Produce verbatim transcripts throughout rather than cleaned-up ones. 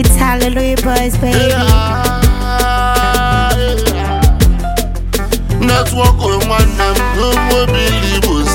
It's Hallelujah Boys, baby. Yeah, yeah. Network with one name, no more believe us.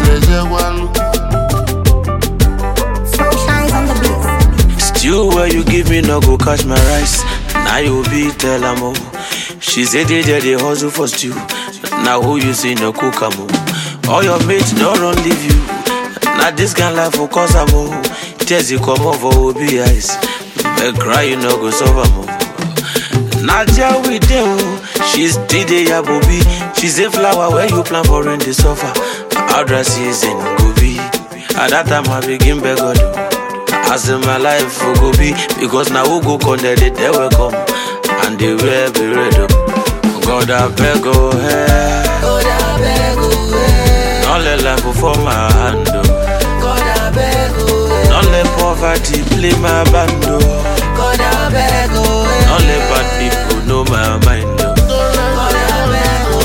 Shines on the beat. Stew where you give me no go catch my rice. Now you be tell am oh. She said they they hustle for stew. Now who you see no cook am oh. All your mates don't run leave you. Now this can life for cause am oh. Tears you come over obi eyes. But cry you no go solve am oh. Nadia with them, she's D J Yabobi. She's a flower where you plant for in the sofa. Outdoor season go be. At that time I begin beg God. I say my life for go be. Because now who go connect it, they will come. And they will be ready. God I beg go ahead. God I beg go ahead. Don't let life for my hand. God I beg go ahead. Don't let poverty play my band. God I beg go ahead. Don't let bad people know my mind. God I beg go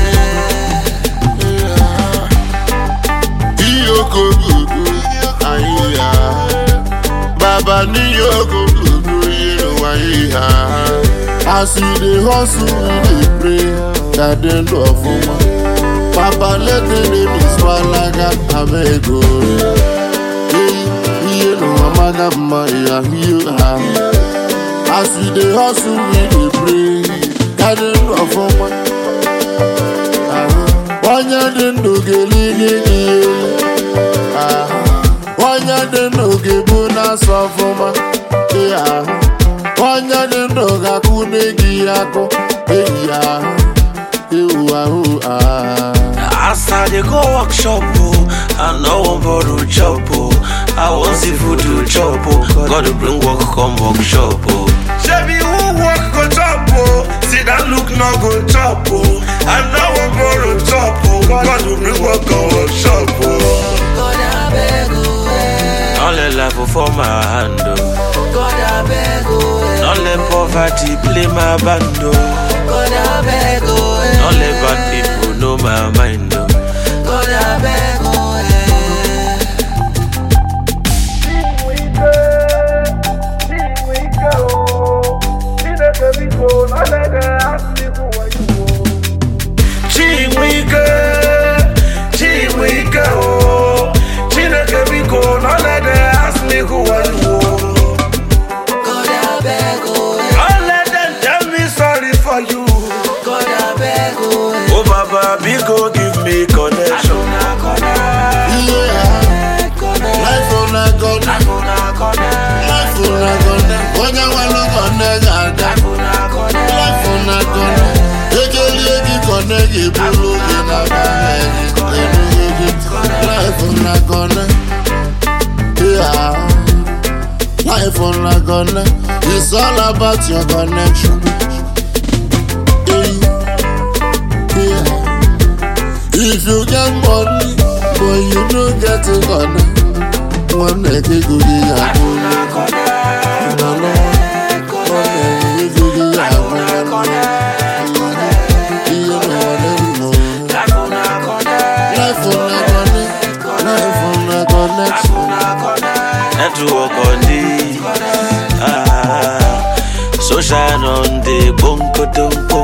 ahead. Iyoko gugu, ayiya. Baba ni yoko gugu, you know ayiya. As we dey hustle, we dey pray that they do for me. Papa let the name swalaga abego. Hey, you know amadama ya hiyo. As we dey hustle, we dey pray that they do for me. Wanya dendo gelini gele. Wanya dendo gebuna sofuma. Yeah. Wanya dendo gakune giyako. Yeah. As I dey go workshop oh, I no one borrow chop oh. I want see food to chop oh. God to bring work come workshop oh. Shebi who work go chop oh. See that look no go chop oh. I no one borrow chop oh. God to bring work come workshop oh. God I beg go ahead. Don't let life for my hand oh. God I beg go ahead. Don't let poverty play my band oh. God I beg go ahead. Don't let bad people know my mind oh. God I beg go ahead. Chinwike, Chinwike oh. Chineke biko, don't let them ask me who are you oh. God I beg go ahead. Don't let them tell me sorry for you. God I beg go ahead. Oh Baba, biko give me connection. Yeah. Life on a gun. Life on a gun. Wanya walo connect aga. Life on a gun. Ekeli eki connect ibulu ina bagi. Life on a gun. Yeah. Life on a gun. It's all about your connection. Yeah. If you get money, but you don't get it on. One day you go get a no, no. One day you go get a you know what life on a connect, life on a connection. Network on the ah, so shine on the bunko dunko.